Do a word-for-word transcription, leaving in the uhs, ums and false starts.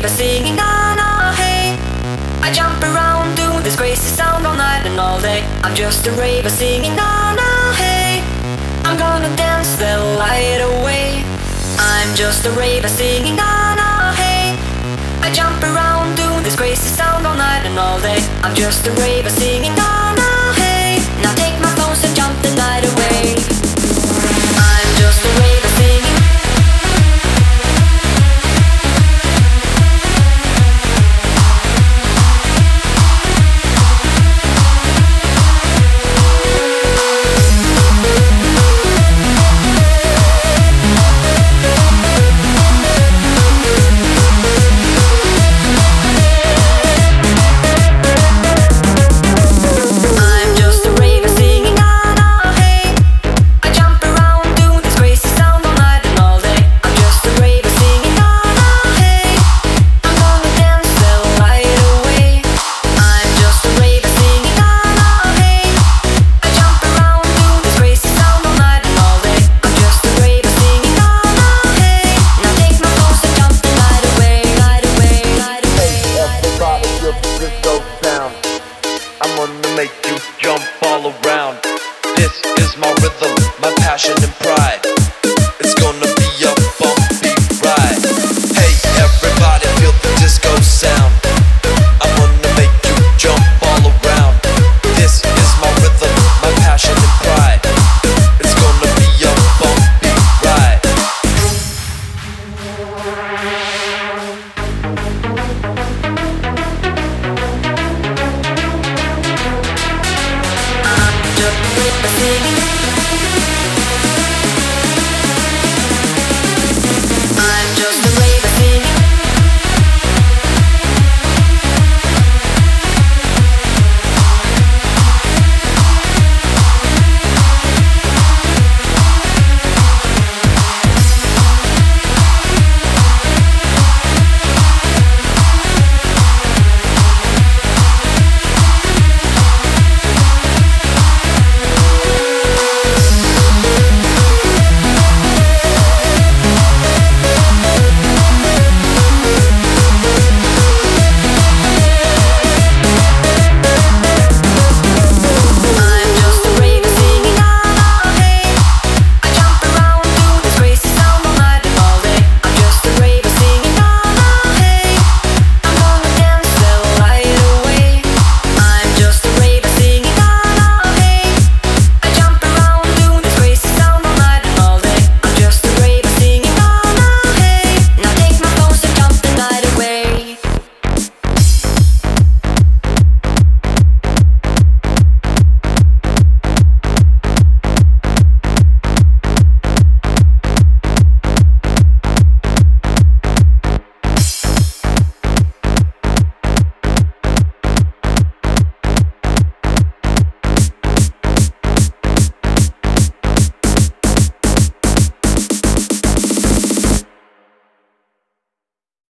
raver singing na na hey. I jump around doing this crazy sound all night and all day. I'm just a raver singing na na hey. I'm gonna dance the light away. I'm just a raver singing na na hey. I jump around doing this crazy sound all night and all day. I'm just a raver singing na